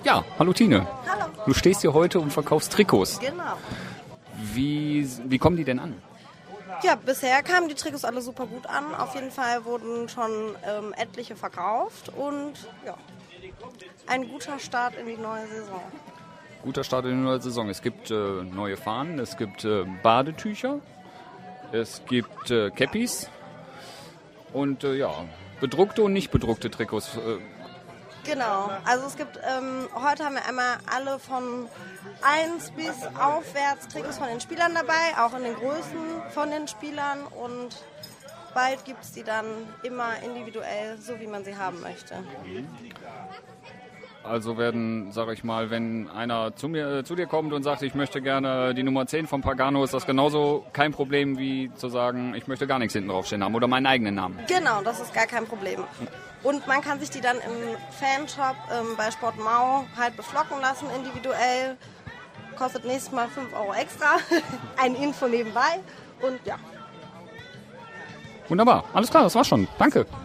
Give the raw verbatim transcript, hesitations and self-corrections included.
Ja, hallo Tine. Hallo. Du stehst hier heute und verkaufst Trikots. Genau. Wie, wie kommen die denn an? Ja, bisher kamen die Trikots alle super gut an. Auf jeden Fall wurden schon ähm, etliche verkauft und ja, ein guter Start in die neue Saison. Guter Start in die neue Saison. Es gibt äh, neue Fahnen, es gibt äh, Badetücher, es gibt äh, Cappies und äh, ja, bedruckte und nicht bedruckte Trikots. Äh, Genau, also es gibt, ähm, heute haben wir einmal alle von eins bis aufwärts Trikots von den Spielern dabei, auch in den Größen von den Spielern und bald gibt es die dann immer individuell, so wie man sie haben möchte. Also werden, sage ich mal, wenn einer zu mir, äh, zu dir kommt und sagt, ich möchte gerne die Nummer zehn von Pagano, ist das genauso kein Problem wie zu sagen, ich möchte gar nichts hinten draufstehen haben oder meinen eigenen Namen. Genau, das ist gar kein Problem. Und man kann sich die dann im Fanshop ähm, bei Sport Mau halt beflocken lassen, individuell. Kostet nächstes Mal fünf Euro extra. Ein Info nebenbei. Und ja. Wunderbar, alles klar, das war's schon. Danke.